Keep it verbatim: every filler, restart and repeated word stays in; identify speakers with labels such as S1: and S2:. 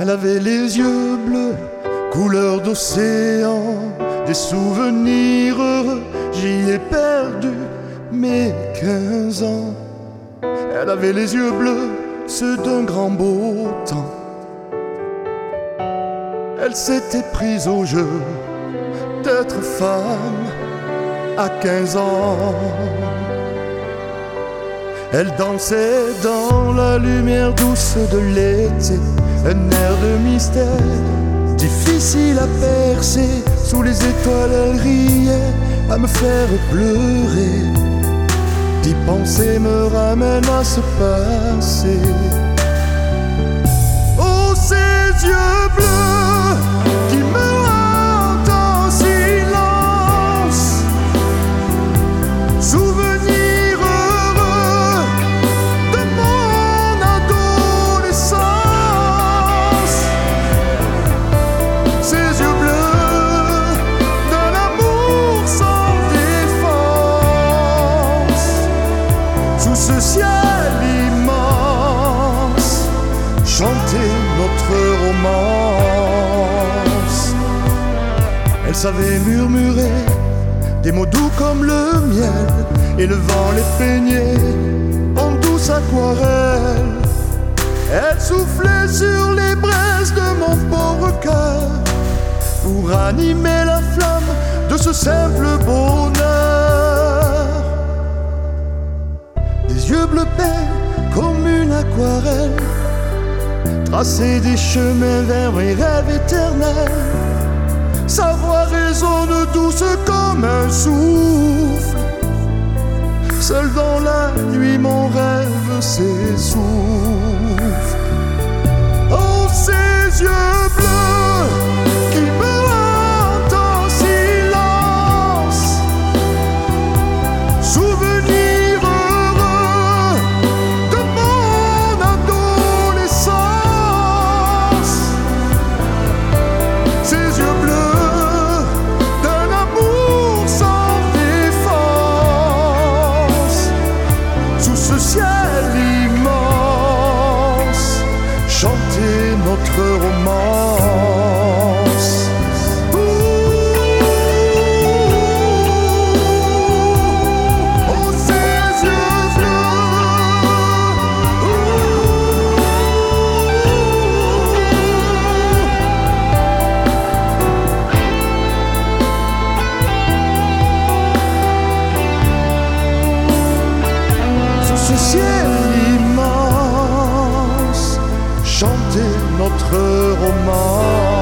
S1: Elle avait les yeux bleus, couleur d'océan, des souvenirs heureux, j'y ai perdu mes quinze ans. Elle avait les yeux bleus, ceux d'un grand beau temps. Elle s'était prise au jeu d'être femme à quinze ans. Elle dansait dans la lumière douce de l'été, un air de mystère, difficile à percer. Sous les étoiles elle riait, à me faire pleurer. D'y penser me ramène à ce passé. Oh, ces yeux bleus qui me hantent en silence, souvenir heureux de mon adolescence. Ces yeux bleus d'un amour sans défense, sous ce ciel immense, chanter notre romance. Elle savait murmurer des mots doux comme le miel, et le vent les peignait en douce aquarelle. Elle soufflait sur les braises de mon pauvre cœur pour animer la flamme de ce simple bonheur. Des yeux bleus peints comme une aquarelle, tracer des chemins vers mes rêves éternels. Sa voix résonne douce comme un souffle. Seul dans la nuit mon rêve s'essouffle. Oh, ces yeux bleus qui me hantent en silence, souvenir heureux de mon adolescence. Ces yeux bleus d'un amour sans défense, sous ce ciel immense, chanter notre romance. Ouh, oh, ces yeux bleus, sous ce ciel immense, chanter notre romance.